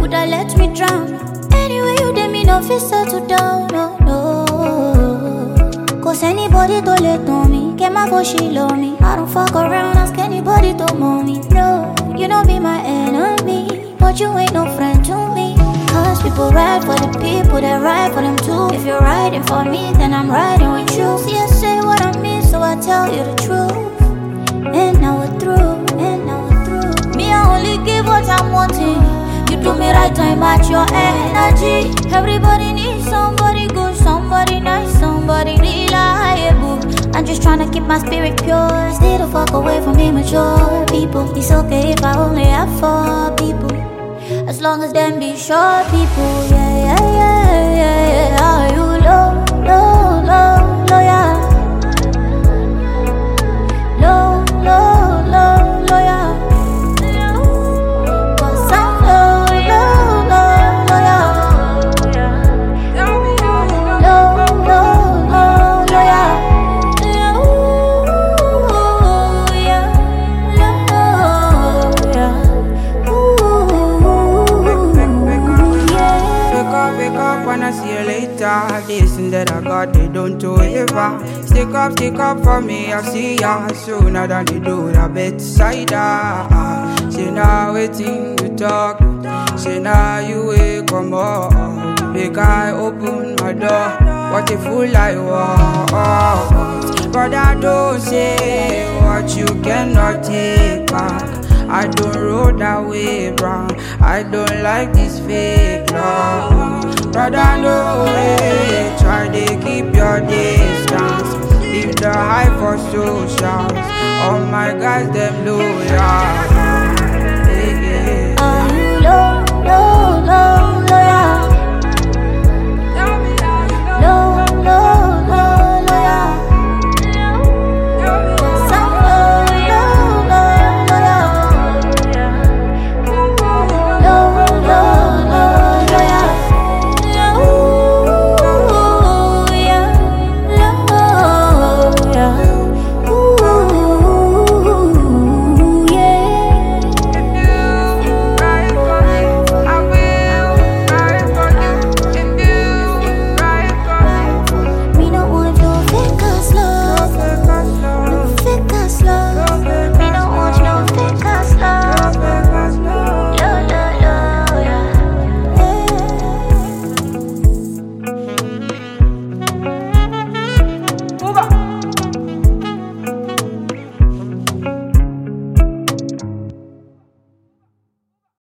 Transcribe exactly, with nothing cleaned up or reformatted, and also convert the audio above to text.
woulda let me drown. Anyway, you did me no fit settle down, no, no. Cause anybody to let on me, get my go she love me. I don't fuck around, ask anybody to mow me. No, you don't be my enemy, but you ain't no friend to me. Cause people ride for the people that ride for them too. If you're riding for me, then I'm riding with you. See, I say what I mean, so I tell you the truth. And now we're through, and now we're through. Me, I only give what I'm wanting. You do me right, I match your energy. Everybody needs somebody good, somebody nice, somebody reliable. I'm just trying to keep my spirit pure. Stay the fuck away from immature people. It's okay if I only have four people, as long as them be sure people. Yeah, yeah, yeah, yeah, yeah. Are you low, low, low, low, yeah. Low, low, low, low, yeah. Cause I'm low, low, low, low, yeah. Low, low, low, low, yeah. Ooh, yeah, low, yeah. Wake up when I see you later. This and that I got, they don't do ever. Stick up, stick up for me, I see ya sooner than they do the bedside. Say now waiting to talk. Say now you wake come up. Big I open my door. What a fool I was. But I don't say what you cannot take back. I don't roll that way, bro. I don't like this fake love. Brother, no way. Try to keep your distance. Leave the hype for socials. All my guys, them loyal.